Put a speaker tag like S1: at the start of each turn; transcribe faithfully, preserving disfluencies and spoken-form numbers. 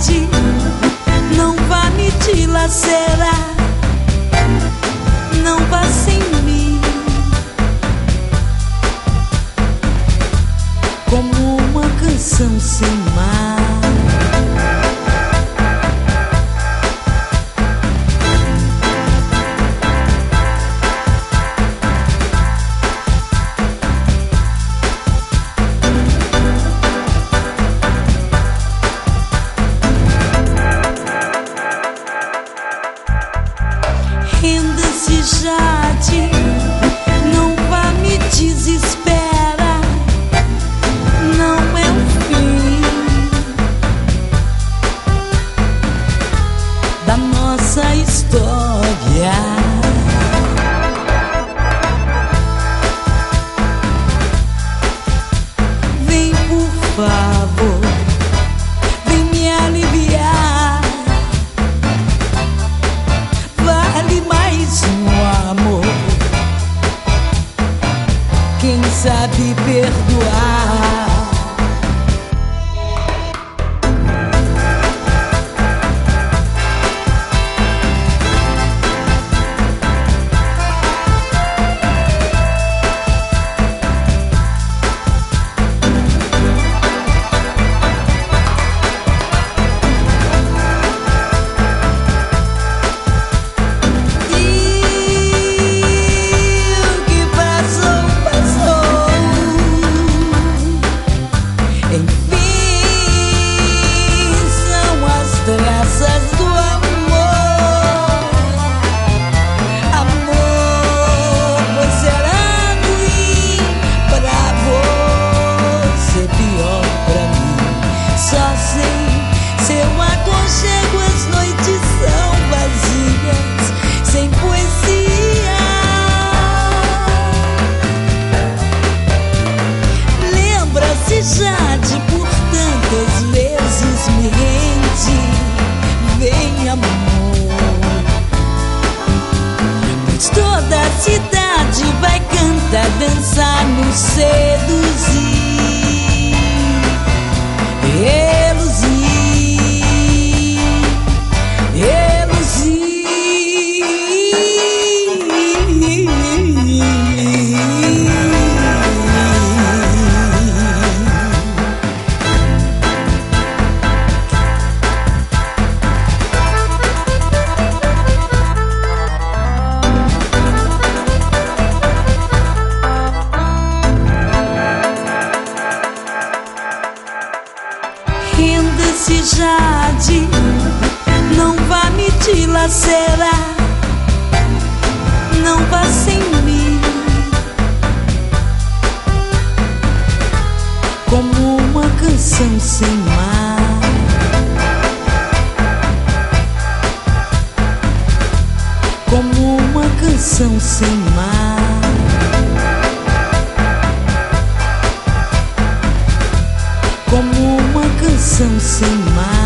S1: Jade, não vá me dilacerar, não vá sem mim, como uma canção sem mar. Renda-se, Jade, não vá me desesperar, não é o fim da nossa história. Vem, por favor, vem me aliviar. Vale mais um amor, quem sabe perdoar. Jade, por tantas vezes me rende. Vem, amor, pois toda a cidade vai cantar, dançar, nos seduzir, reluzir, reluzir. Renda-se, Jade, não vá me dilacerar, não vá sem mim, como uma canção sem mar. Como uma canção sem mar. Como uma canção sem mar.